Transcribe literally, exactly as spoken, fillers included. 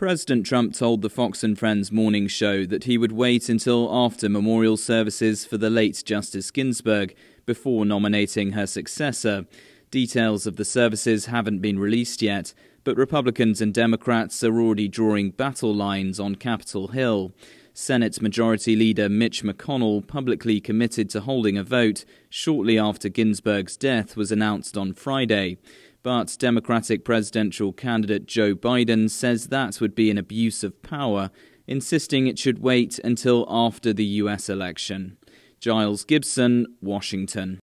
President Trump told the Fox and Friends morning show that he would wait until after memorial services for the late Justice Ginsburg before nominating her successor. Details of the services haven't been released yet, but Republicans and Democrats are already drawing battle lines on Capitol Hill. Senate Majority Leader Mitch McConnell publicly committed to holding a vote shortly after Ginsburg's death was announced on Friday. But Democratic presidential candidate Joe Biden says that would be an abuse of power, insisting it should wait until after the U S election. Giles Gibson, Washington.